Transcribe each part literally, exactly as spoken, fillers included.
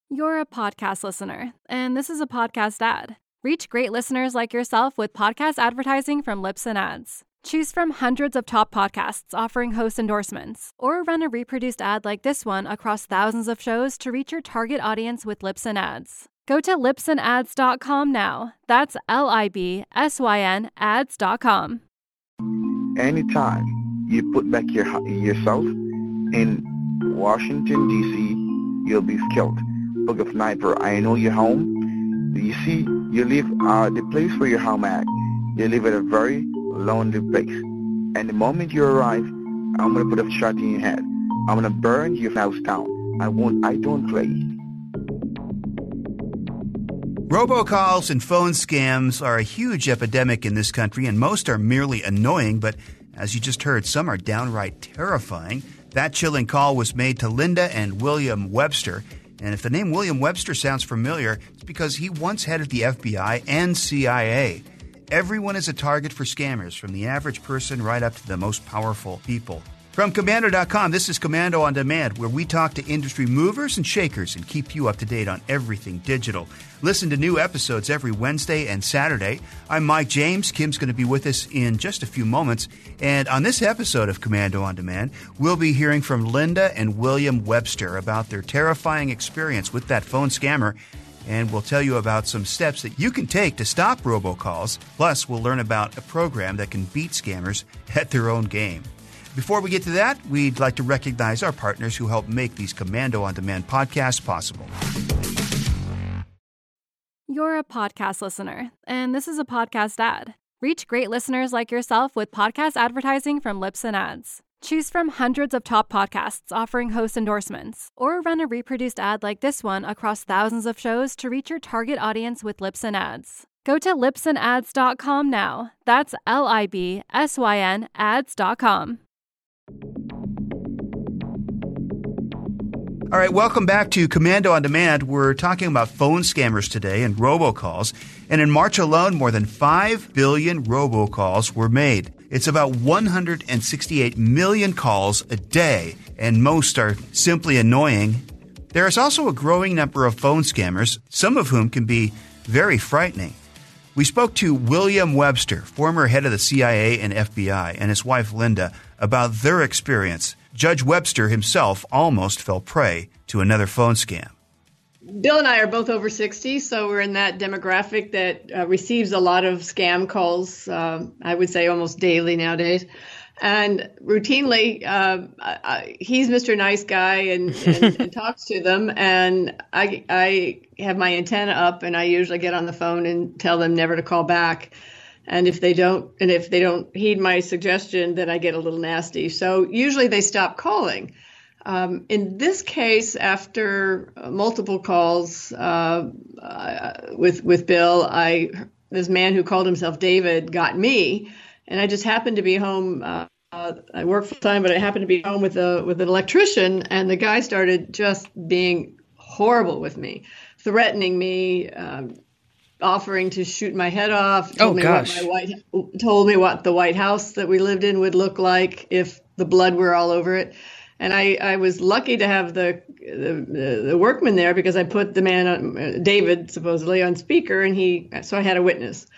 You're a podcast listener, and this is a podcast ad. Reach great listeners like yourself with podcast advertising from Libsyn Ads. Choose from hundreds of top podcasts offering host endorsements, or run a reproduced ad like this one across thousands of shows to reach your target audience with Libsyn Ads. Go to libsyn ads dot com now. That's L I B S Y N ads dot com. Anytime you put back your yourself in Washington, D C, you'll be skilled. Book of Sniper, I know you're home. You see, you live uh, the place where you're home at. You live at a very lonely place. And the moment you arrive, I'm going to put a shot in your head. I'm going to burn your house down. I won't, I don't play. Robocalls and phone scams are a huge epidemic in this country, and most are merely annoying, but as you just heard, some are downright terrifying. That chilling call was made to Linda and William Webster. And if the name William Webster sounds familiar, it's because he once headed the F B I and C I A. Everyone is a target for scammers, from the average person right up to the most powerful people. From Komando dot com, this is Komando on Demand, where we talk to industry movers and shakers and keep you up to date on everything digital. Listen to new episodes every Wednesday and Saturday. I'm Mike James. Kim's going to be with us in just a few moments. And on this episode of Komando on Demand, we'll be hearing from Linda and William Webster about their terrifying experience with that phone scammer. And we'll tell you about some steps that you can take to stop robocalls. Plus, we'll learn about a program that can beat scammers at their own game. Before we get to that, we'd like to recognize our partners who help make these Komando on Demand podcasts possible. You're a podcast listener, and this is a podcast ad. Reach great listeners like yourself with podcast advertising from Libsyn Ads. Choose from hundreds of top podcasts offering host endorsements, or run a reproduced ad like this one across thousands of shows to reach your target audience with Libsyn Ads. Go to libsyn ads dot com now. That's L I B S Y N ads dot com. All right, welcome back to Komando on Demand. We're talking about phone scammers today and robocalls. And in March alone, more than five billion robocalls were made. It's about one hundred sixty-eight million calls a day, and most are simply annoying. There is also a growing number of phone scammers, some of whom can be very frightening. We spoke to William Webster, former head of the C I A and F B I, and his wife Linda about their experience. Judge Webster himself almost fell prey to another phone scam. Bill and I are both over sixty, so we're in that demographic that uh, receives a lot of scam calls, uh, I would say almost daily nowadays. And routinely, uh, I, he's Mister Nice Guy and, and, and talks to them. And I, I have my antenna up, and I usually get on the phone and tell them never to call back. And if they don't, and if they don't heed my suggestion, then I get a little nasty. So usually they stop calling. Um, in this case, after multiple calls uh, uh, with with Bill, I this man who called himself David got me, and I just happened to be home. Uh, uh, I work full time, but I happened to be home with a with an electrician, and the guy started just being horrible with me, threatening me. Um, offering to shoot my head off, told oh, me gosh. what my white told me what the White House that we lived in would look like if the blood were all over it. And I, I was lucky to have the, the the workman there, because I put the man on, David supposedly, on speaker, and he so I had a witness.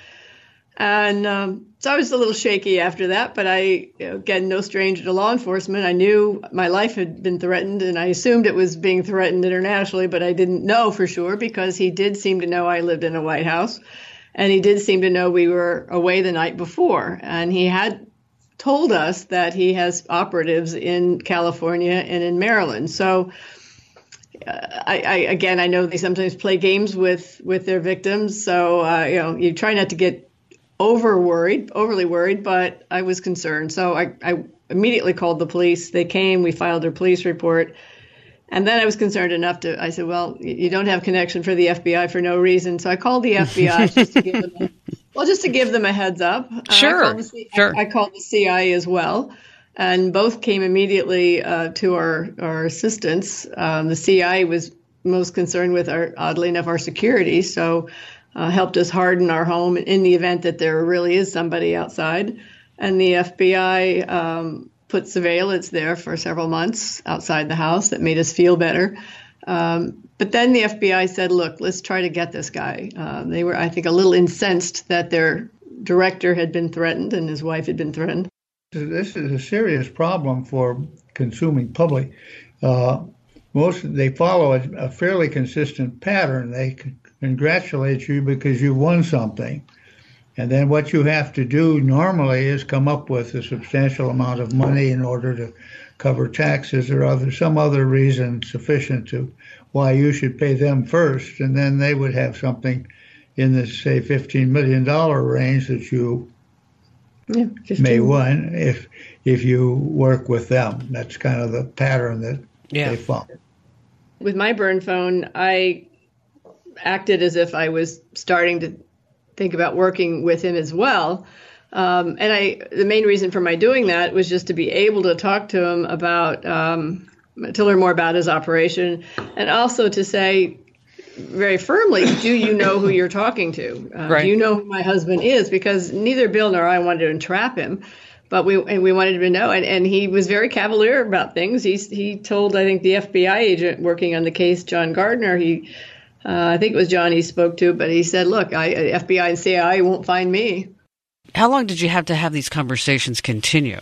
And um, so I was a little shaky after that, but I, you know, again, no stranger to law enforcement. I knew my life had been threatened, and I assumed it was being threatened internationally, but I didn't know for sure, because he did seem to know I lived in a White House, and he did seem to know we were away the night before. And he had told us that he has operatives in California and in Maryland. So uh, I, I, again, I know they sometimes play games with, with their victims. So, uh, you know, you try not to get over worried, overly worried, but I was concerned. So I, I immediately called the police. They came, we filed their police report. And then I was concerned enough to, I said, well, you don't have connection for the F B I for no reason. So I called the F B I just to give them, a, well, just to give them a heads up. Sure, uh, I C- sure. I, I called the C I A as well. And both came immediately uh, to our, our assistance. Um, the C I A was most concerned with, our, oddly enough, our security. So Uh, helped us harden our home in the event that there really is somebody outside. And the F B I um, put surveillance there for several months outside the house that made us feel better. Um, But then the F B I said, look, let's try to get this guy. Uh, they were, I think, a little incensed that their director had been threatened and his wife had been threatened. This is a serious problem for consuming public. Uh, most they follow a, a fairly consistent pattern. They c- congratulate you because you won something. And then what you have to do normally is come up with a substantial amount of money in order to cover taxes or other some other reason sufficient to why you should pay them first. And then they would have something in the, say, fifteen million dollars range that you yeah, may win if if you work with them. That's kind of the pattern that yeah. they follow. With my burn phone, I acted as if I was starting to think about working with him as well. Um, and I, the main reason for my doing that was just to be able to talk to him about, um, to learn more about his operation, and also to say very firmly, do you know who you're talking to? Uh, right. Do you know who my husband is? Because neither Bill nor I wanted to entrap him, but we and we wanted him to know. And, and he was very cavalier about things. He he told, I think, the F B I agent working on the case, John Gardner, he. Uh, I think it was John he spoke to, but he said, look, I, F B I and C I A won't find me. How long did you have to have these conversations continue?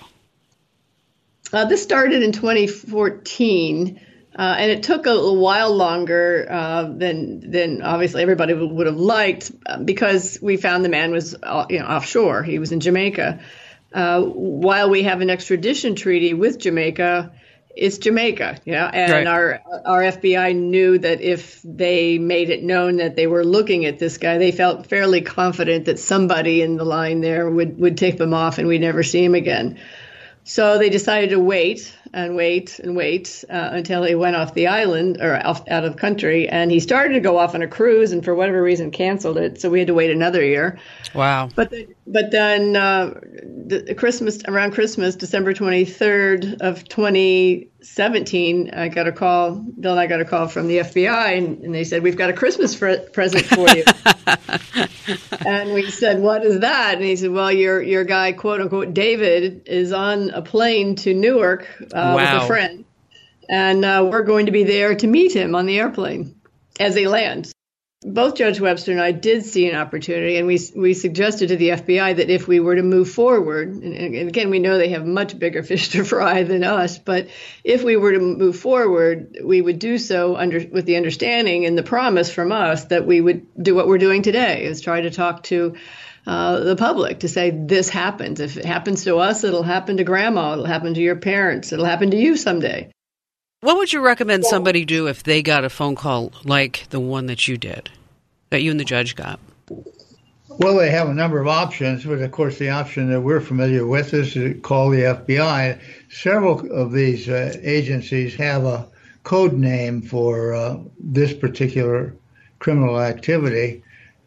Uh, this started in twenty fourteen, uh, and it took a, a while longer uh, than than obviously everybody would have liked, uh, because we found the man was uh, you know offshore. He was in Jamaica. Uh, while we have an extradition treaty with Jamaica, it's Jamaica, yeah, and right. our our F B I knew that if they made it known that they were looking at this guy, they felt fairly confident that somebody in the line there would, would tip him off and we'd never see him again. So they decided to wait and wait and wait uh, until he went off the island or off, out of country, and he started to go off on a cruise and for whatever reason canceled it. So we had to wait another year. Wow. But the, but then uh, the Christmas around Christmas, December twenty-third of twenty seventeen, I got a call. Bill and I got a call from the F B I, and, and they said, "We've got a Christmas fr- present for you." And we said, "What is that?" And he said, "Well, your your guy, quote unquote, David, is on a plane to Newark uh, wow. with a friend, and uh, we're going to be there to meet him on the airplane as they land." Both Judge Webster and I did see an opportunity, and we we suggested to the F B I that if we were to move forward, and, and again, we know they have much bigger fish to fry than us, but if we were to move forward, we would do so under with the understanding and the promise from us that we would do what we're doing today, is try to talk to uh, the public to say this happens. If it happens to us, it'll happen to grandma, it'll happen to your parents, it'll happen to you someday. What would you recommend somebody do if they got a phone call like the one that you did, that you and the judge got? Well, they have a number of options, but of course the option that we're familiar with is to call the F B I. Several of these uh, agencies have a code name for uh, this particular criminal activity.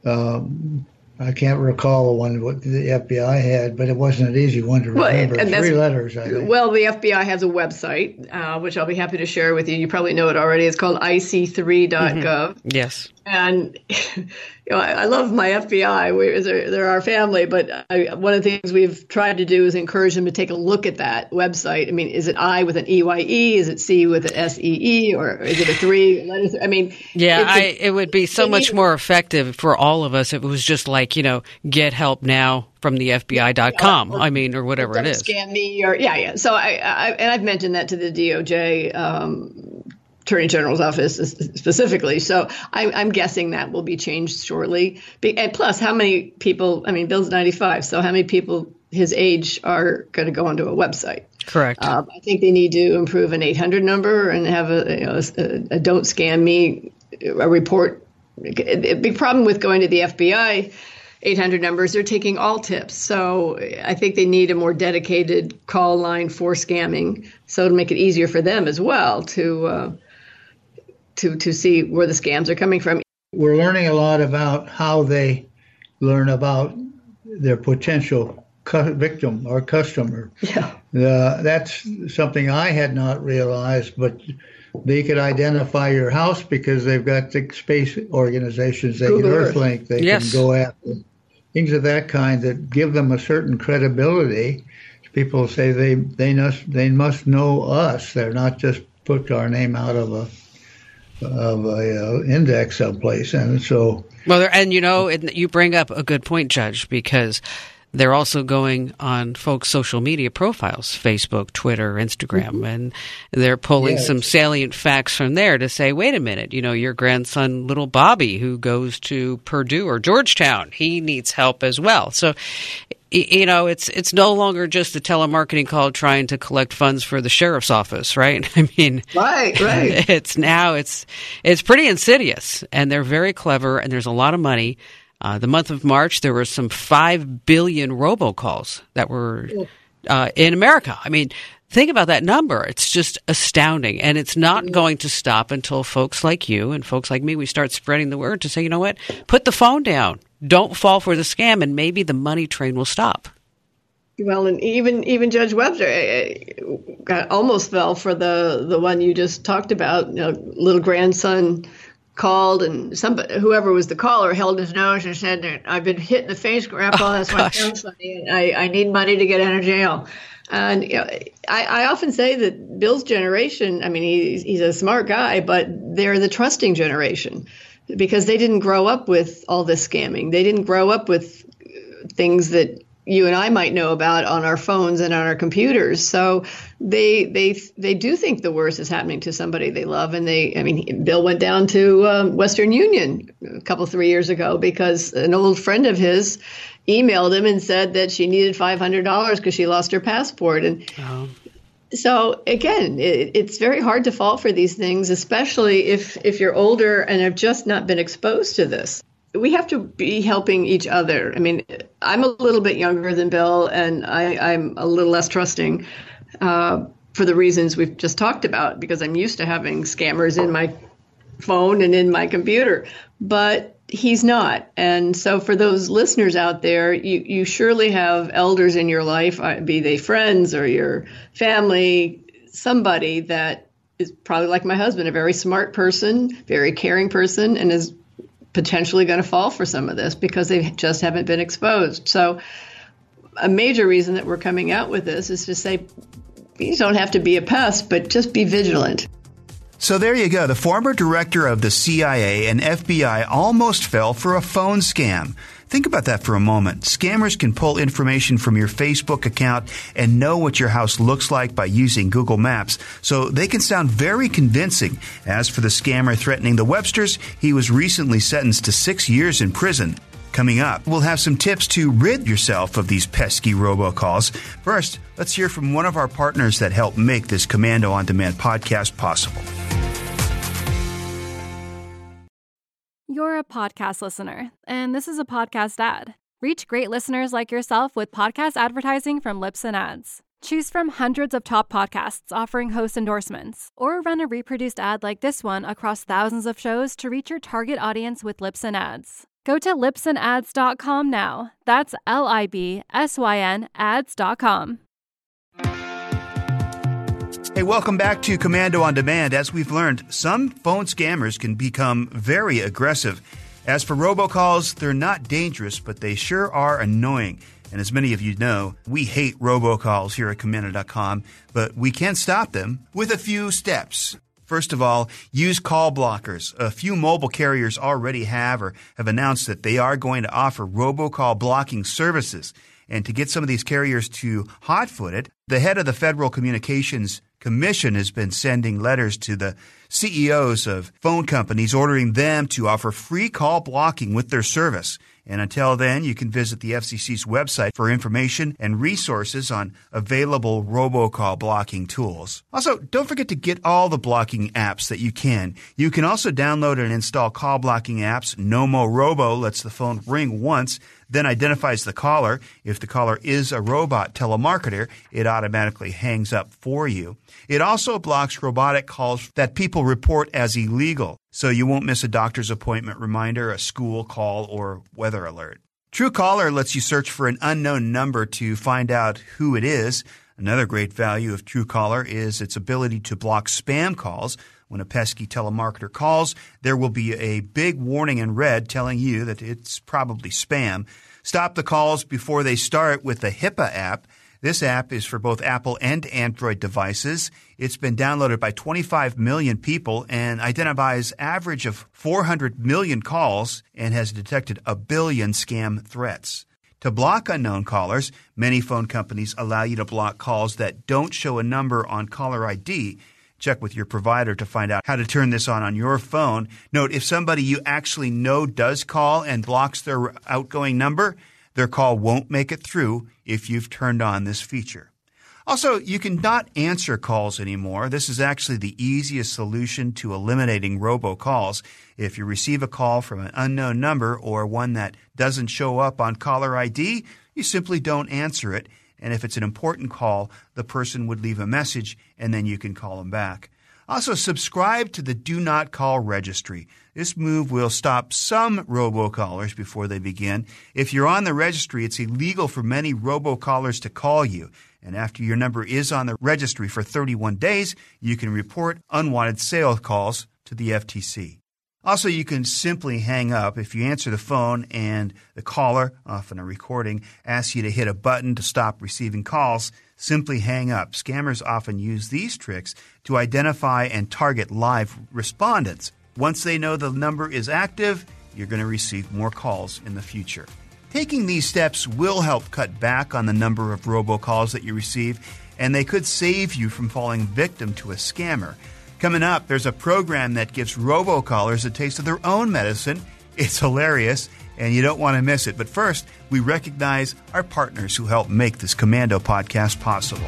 Um, I can't recall the one what the F B I had, but it wasn't an easy one to remember. Well, Three letters, I think. Well, the F B I has a website, uh, which I'll be happy to share with you. You probably know it already. It's called I C three dot gov. Mm-hmm. Yes. And you know, I, I love my F B I. We, they're, they're our family, but I, one of the things we've tried to do is encourage them to take a look at that website. I mean, is it I with an E Y E? Is it C with an S E E? Or is it a three? Letters? I mean, yeah, I, a, it would be so much more effective for all of us if it was just like, you know, get help now from the F B I dot com. I mean, or whatever it is. Scam me, or yeah, yeah. So I, I and I've mentioned that to the D O J. Um, Attorney General's office specifically. So I, I'm guessing that will be changed shortly. And plus, how many people, I mean, Bill's ninety-five, so how many people his age are going to go onto a website? Correct. Uh, I think they need to improve an eight hundred number and have a, you know, a, a don't scam me a report. A big problem with going to the F B I eight hundred numbers, they're taking all tips. So I think they need a more dedicated call line for scamming, so to make it easier for them as well to uh, to to see where the scams are coming from. We're learning a lot about how they learn about their potential cu- victim or customer. Yeah, uh, that's something I had not realized, but they could identify your house because they've got the space organizations. They can Earthlink. They yes. can go after things of that kind that give them a certain credibility. People say they they must they must know us. They're not just put our name out of a of a uh, index someplace, and so. Well, and you know, you bring up a good point, Judge, because they're also going on folks' social media profiles, Facebook, Twitter, Instagram, mm-hmm. and they're pulling yes. some salient facts from there to say, wait a minute, you know, your grandson, little Bobby, who goes to Purdue or Georgetown, he needs help as well. So, you know, it's it's no longer just a telemarketing call trying to collect funds for the sheriff's office, right? I mean, right, right. It's now it's it's pretty insidious, and they're very clever, and there's a lot of money. Uh, the month of March, there were some five billion robocalls that were uh, in America. I mean, think about that number. It's just astounding, and it's not going to stop until folks like you and folks like me, we start spreading the word to say, you know what, put the phone down. Don't fall for the scam, and maybe the money train will stop. Well, and even even Judge Webster got, almost fell for the, the one you just talked about. You know, little grandson called, and somebody, whoever was the caller, held his nose and said, "I've been hit in the face, Grandpa. Oh, that's why I'm funny, and I, I need money to get out of jail." And you know, I, I often say that Bill's generation, I mean, he's, he's a smart guy, but they're the trusting generation. Because they didn't grow up with all this scamming. They didn't grow up with things that you and I might know about on our phones and on our computers. So they they they do think the worst is happening to somebody they love. And they, I mean, Bill went down to um, Western Union a couple, three years ago because an old friend of his emailed him and said that she needed five hundred dollars because she lost her passport. And oh. So again, it, it's very hard to fall for these things, especially if, if you're older and have just not been exposed to this. We have to be helping each other. I mean, I'm a little bit younger than Bill, and I, I'm a little less trusting uh, for the reasons we've just talked about, because I'm used to having scammers in my phone and in my computer. But he's not. And so for those listeners out there, you, you surely have elders in your life, be they friends or your family, somebody that is probably like my husband, a very smart person, very caring person, and is potentially going to fall for some of this because they just haven't been exposed. So a major reason that we're coming out with this is to say, you don't have to be a pest, but just be vigilant. So there you go. The former director of the C I A and F B I almost fell for a phone scam. Think about that for a moment. Scammers can pull information from your Facebook account and know what your house looks like by using Google Maps, so they can sound very convincing. As for the scammer threatening the Websters, he was recently sentenced to six years in prison. Coming up, we'll have some tips to rid yourself of these pesky robocalls. First, let's hear from one of our partners that helped make this Komando On Demand podcast possible. You're a podcast listener, and this is a podcast ad. Reach great listeners like yourself with podcast advertising from Libsyn Ads. Choose from hundreds of top podcasts offering host endorsements, or run a reproduced ad like this one across thousands of shows to reach your target audience with Libsyn Ads. Go to libsyn ads dot com now. That's L I B S Y N ads dot com. Hey, welcome back to Komando On Demand. As we've learned, some phone scammers can become very aggressive. As for robocalls, they're not dangerous, but they sure are annoying. And as many of you know, we hate robocalls here at Komando dot com, but we can stop them with a few steps. First of all, use call blockers. A few mobile carriers already have or have announced that they are going to offer robocall blocking services. And to get some of these carriers to hot-foot it, the head of the Federal Communications Commission has been sending letters to the C E Os of phone companies ordering them to offer free call blocking with their service. And until then, you can visit the F C C's website for information and resources on available robocall blocking tools. Also, don't forget to get all the blocking apps that you can. You can also download and install call blocking apps. Nomo Robo lets the phone ring once, then identifies the caller. If the caller is a robot telemarketer, it automatically hangs up for you. It also blocks robotic calls that people report as illegal, so you won't miss a doctor's appointment reminder, a school call, or weather alert. Truecaller lets you search for an unknown number to find out who it is. Another great value of Truecaller is its ability to block spam calls. When a pesky telemarketer calls, there will be a big warning in red telling you that it's probably spam. Stop the calls before they start with the HIPAA app. This app is for both Apple and Android devices. It's been downloaded by twenty-five million people and identifies average of four hundred million calls and has detected a billion scam threats. To block unknown callers, many phone companies allow you to block calls that don't show a number on caller I D. Check with your provider to find out how to turn this on on your phone. Note, if somebody you actually know does call and blocks their outgoing number, their call won't make it through if you've turned on this feature. Also, you can not answer calls anymore. This is actually the easiest solution to eliminating robocalls. If you receive a call from an unknown number or one that doesn't show up on caller I D, you simply don't answer it. And if it's an important call, the person would leave a message and then you can call them back. Also, subscribe to the Do Not Call registry. This move will stop some robocallers before they begin. If you're on the registry, it's illegal for many robocallers to call you. And after your number is on the registry for thirty-one days, you can report unwanted sales calls to the F T C. Also, you can simply hang up if you answer the phone and the caller, often a recording, asks you to hit a button to stop receiving calls. Simply hang up. Scammers often use these tricks to identify and target live respondents. Once they know the number is active, you're going to receive more calls in the future. Taking these steps will help cut back on the number of robocalls that you receive, and they could save you from falling victim to a scammer. Coming up, there's a program that gives robocallers a taste of their own medicine. It's hilarious, and you don't want to miss it. But first, we recognize our partners who help make this Komando podcast possible.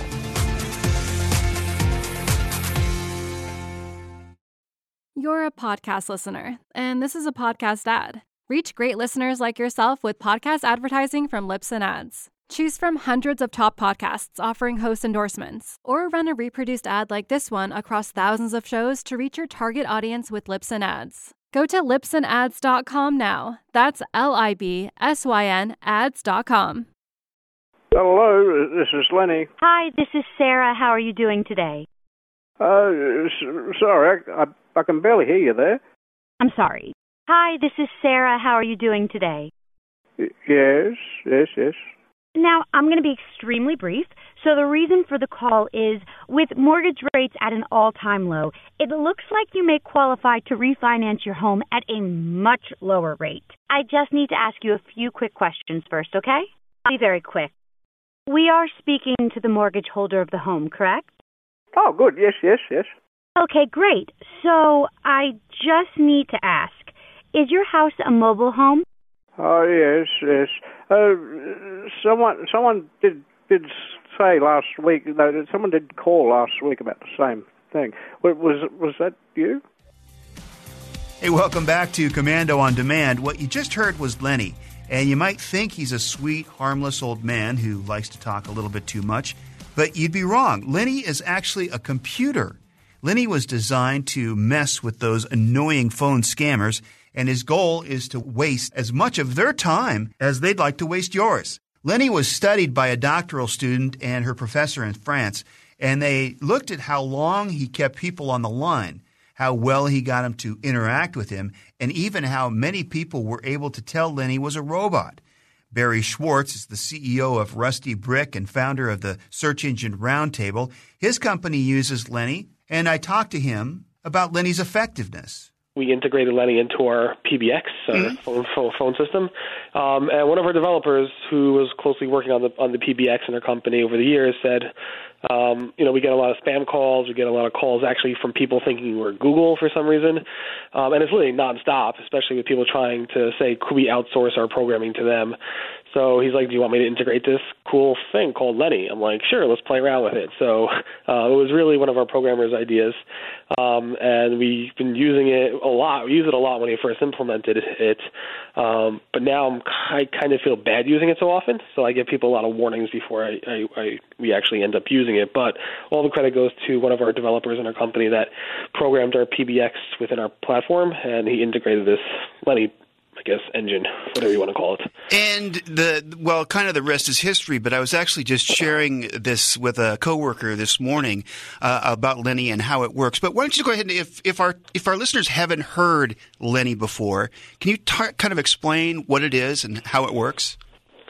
You're a podcast listener, and this is a podcast ad. Reach great listeners like yourself with podcast advertising from Libsyn Ads. Choose from hundreds of top podcasts offering host endorsements, or run a reproduced ad like this one across thousands of shows to reach your target audience with Libsyn Ads. Go to libsyn ads dot com now. That's L I B S Y N ads dot com. Hello, this is Lenny. Hi, this is Sarah. How are you doing today? Uh, sorry, I, I, I can barely hear you there. I'm sorry. Hi, this is Sarah. How are you doing today? Y- yes, yes, yes. Now, I'm going to be extremely brief. So the reason for the call is, with mortgage rates at an all-time low, it looks like you may qualify to refinance your home at a much lower rate. I just need to ask you a few quick questions first, okay? I'll be very quick. We are speaking to the mortgage holder of the home, correct? Oh, good. Yes, yes, yes. Okay, great. So I just need to ask, is your house a mobile home? Oh, yes, yes. Uh, someone, someone did did say last week. No, someone did call last week about the same thing. Was was that you? Hey, welcome back to Komando on Demand. What you just heard was Lenny, and you might think he's a sweet, harmless old man who likes to talk a little bit too much, but you'd be wrong. Lenny is actually a computer. Lenny was designed to mess with those annoying phone scammers, and his goal is to waste as much of their time as they'd like to waste yours. Lenny was studied by a doctoral student and her professor in France, and they looked at how long he kept people on the line, how well he got them to interact with him, and even how many people were able to tell Lenny was a robot. Barry Schwartz is the C E O of Rusty Brick and founder of the Search Engine Roundtable. His company uses Lenny, and I talked to him about Lenny's effectiveness. We integrated Lenny into our P B X, our mm-hmm. phone, phone, phone system, um, and one of our developers who was closely working on the on the P B X in our company over the years said, um, you know, we get a lot of spam calls, we get a lot of calls actually from people thinking we're Google for some reason, um, and it's literally nonstop, especially with people trying to say, could we outsource our programming to them? So he's like, do you want me to integrate this cool thing called Lenny? I'm like, sure, let's play around with it. So uh, it was really one of our programmers' ideas, um, and we've been using it a lot. We used it a lot when we first implemented it, um, but now I'm, I kind of feel bad using it so often, so I give people a lot of warnings before I, I, I we actually end up using it. But all the credit goes to one of our developers in our company that programmed our P B X within our platform, and he integrated this Lenny, I guess, engine, whatever you want to call it. And the well, kind of the rest is history, but I was actually just sharing this with a coworker this morning uh, about Lenny and how it works. But why don't you go ahead and, if, if our if our listeners haven't heard Lenny before, can you t- kind of explain what it is and how it works?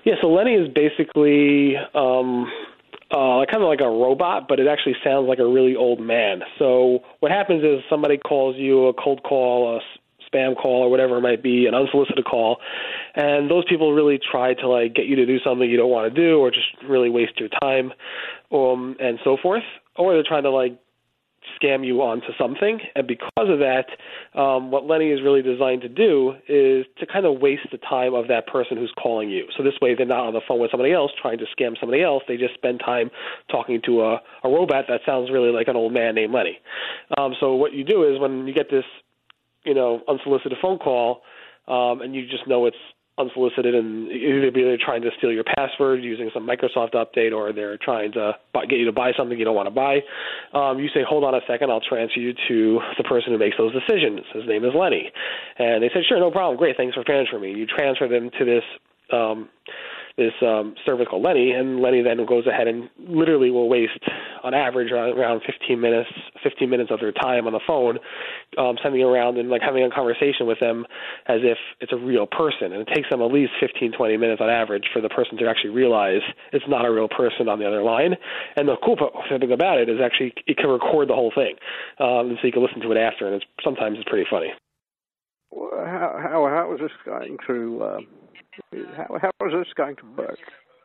Yeah, so Lenny is basically um, uh, kind of like a robot, but it actually sounds like a really old man. So what happens is somebody calls you a cold call, a spam call, or whatever it might be, an unsolicited call, and those people really try to like get you to do something you don't want to do, or just really waste your time, um, and so forth. Or they're trying to like scam you onto something, and because of that, um, what Lenny is really designed to do is to kind of waste the time of that person who's calling you. So this way they're not on the phone with somebody else trying to scam somebody else. They just spend time talking to a, a robot that sounds really like an old man named Lenny. Um, so what you do is when you get this, you know, unsolicited phone call, um, and you just know it's unsolicited, and either they're trying to steal your password using some Microsoft update, or they're trying to buy, get you to buy something you don't want to buy. Um, you say, hold on a second, I'll transfer you to the person who makes those decisions. His name is Lenny. And they said, sure, no problem. Great, thanks for transferring me. You transfer them to this um, this um, service called Lenny, and Lenny then goes ahead and literally will waste, on average, around fifteen minutes, fifteen minutes of their time on the phone, um, sending around and like having a conversation with them as if it's a real person. And it takes them at least fifteen, twenty minutes on average for the person to actually realize it's not a real person on the other line. And the cool thing about it is actually it can record the whole thing, um, and so you can listen to it after, and it's sometimes it's pretty funny. Well, how how how is this going to? Uh... How, how is this going to work?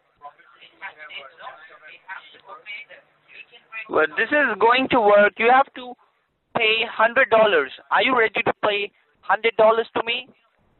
Well, this is going to work. You have to pay one hundred dollars. Are you ready to pay one hundred dollars to me?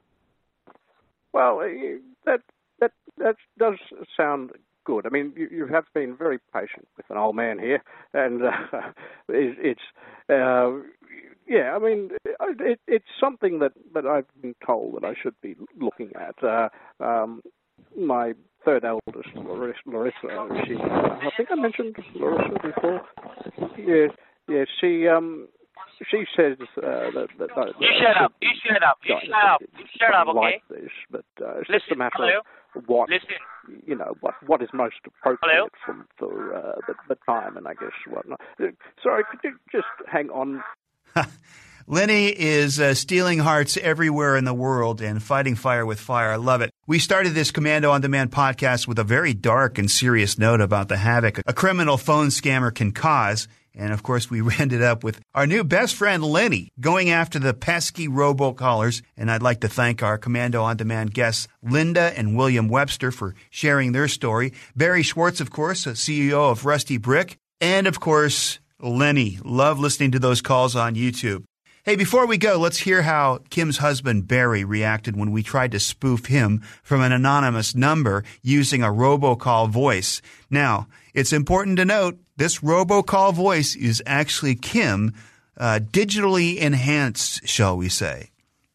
Well, that that that does sound good. I mean, you, you have been very patient with an old man here, and uh, it, it's uh, yeah. I mean, it, it's something that, that I've been told that I should be looking at. Uh, um, my third eldest, Larissa, Larissa she, uh, I think I mentioned Larissa before. Yeah, yeah. She um, she says uh, that, that, that you shut up. You shut up. You shut up. You shut up. Okay. Like this, but uh, it's Listen, just a matter hello? of what Listen. you know what what is most appropriate Hello? for, for uh, the, the time, and I guess whatnot. Sorry, could you just hang on? Lenny is uh, stealing hearts everywhere in the world and fighting fire with fire. I love it. We started this Commando On Demand podcast with a very dark and serious note about the havoc a criminal phone scammer can cause. And, of course, we ended up with our new best friend, Lenny, going after the pesky robocallers. And I'd like to thank our Commando On Demand guests, Linda and William Webster, for sharing their story. Barry Schwartz, of course, C E O of Rusty Brick. And, of course, Lenny. Love listening to those calls on YouTube. Hey, before we go, let's hear how Kim's husband, Barry, reacted when we tried to spoof him from an anonymous number using a robocall voice. Now, it's important to note this robocall voice is actually Kim, uh, digitally enhanced, shall we say.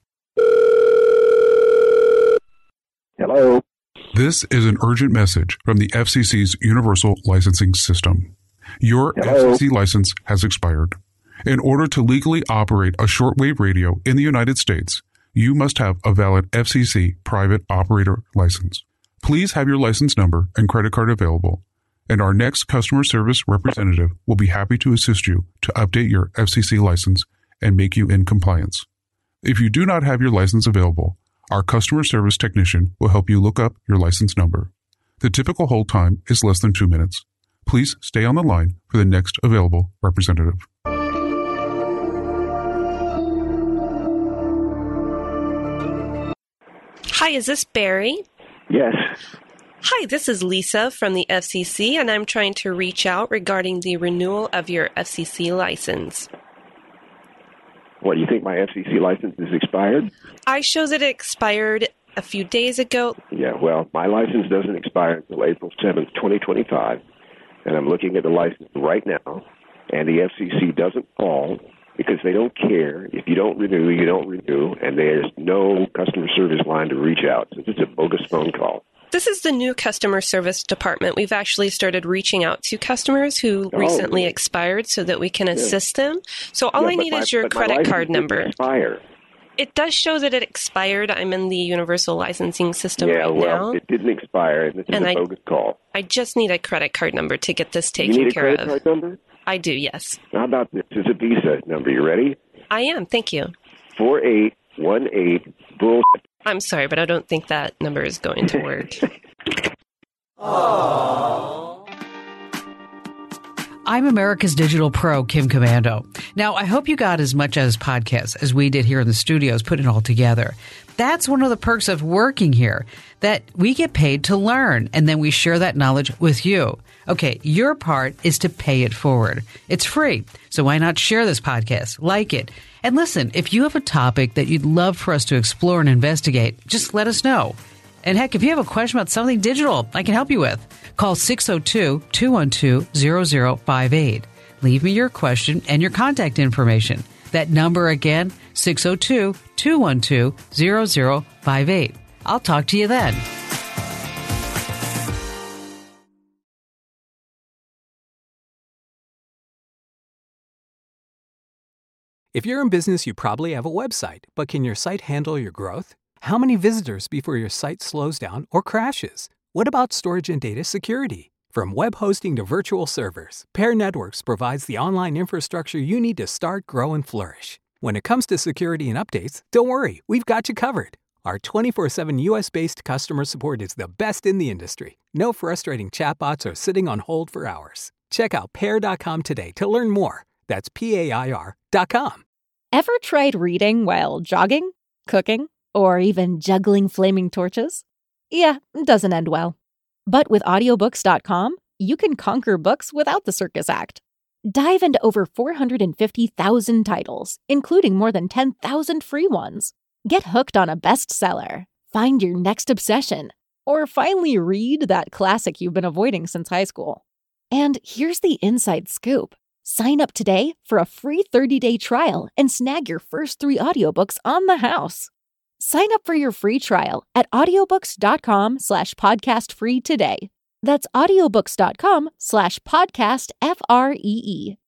Hello. This is an urgent message from the F C C's Universal Licensing System. Your Hello? F C C license has expired. In order to legally operate a shortwave radio in the United States, you must have a valid F C C private operator license. Please have your license number and credit card available, and our next customer service representative will be happy to assist you to update your F C C license and make you in compliance. If you do not have your license available, our customer service technician will help you look up your license number. The typical hold time is less than two minutes. Please stay on the line for the next available representative. Hi, is this Barry? Yes. Hi, this is Lisa from the F C C, and I'm trying to reach out regarding the renewal of your F C C license. What, do you think my F C C license is expired? I show that it expired a few days ago. Yeah, well, my license doesn't expire until April seventh, twenty twenty-five, and I'm looking at the license right now, and the F C C doesn't fall because they don't care. If you don't renew, you don't renew, and there's no customer service line to reach out. So it's a bogus phone call. This is the new customer service department. We've actually started reaching out to customers who Oh, recently really? expired so that we can assist them. So all Yeah, I but need my- is your but my credit license card didn't number. Expire. It does show that it expired. I'm in the Universal Licensing System Yeah, right well, now. it didn't expire, and this is And a I- bogus call. I just need a credit card number to get this taken You need a care credit of. card number? I do, yes. How about this? This is a Visa number. You ready? I am, thank you. four eight one eight bull. I'm sorry, but I don't think that number is going to work. I'm America's Digital Pro, Kim Commando. Now, I hope you got as much as podcasts as we did here in the studios, putting it all together. That's one of the perks of working here, that we get paid to learn, and then we share that knowledge with you. Okay, your part is to pay it forward. It's free, so why not share this podcast, like it? And listen, if you have a topic that you'd love for us to explore and investigate, just let us know. And heck, if you have a question about something digital I can help you with, call six oh two, two one two, zero zero five eight. Leave me your question and your contact information. That number again, six oh two, two one two, zero zero five eight. I'll talk to you then. If you're in business, you probably have a website, but can your site handle your growth? How many visitors before your site slows down or crashes? What about storage and data security? From web hosting to virtual servers, Pair Networks provides the online infrastructure you need to start, grow, and flourish. When it comes to security and updates, don't worry, we've got you covered. Our twenty-four seven U S-based customer support is the best in the industry. No frustrating chatbots or sitting on hold for hours. Check out pair dot com today to learn more. That's P A I R dot com. Ever tried reading while jogging, cooking, or even juggling flaming torches? Yeah, it doesn't end well. But with audiobooks dot com, you can conquer books without the circus act. Dive into over four hundred fifty thousand titles, including more than ten thousand free ones. Get hooked on a bestseller, find your next obsession, or finally read that classic you've been avoiding since high school. And here's the inside scoop. Sign up today for a free thirty-day trial and snag your first three audiobooks on the house. Sign up for your free trial at audiobooks dot com slash podcast free today. That's audiobooks dot com slash podcast F R E E.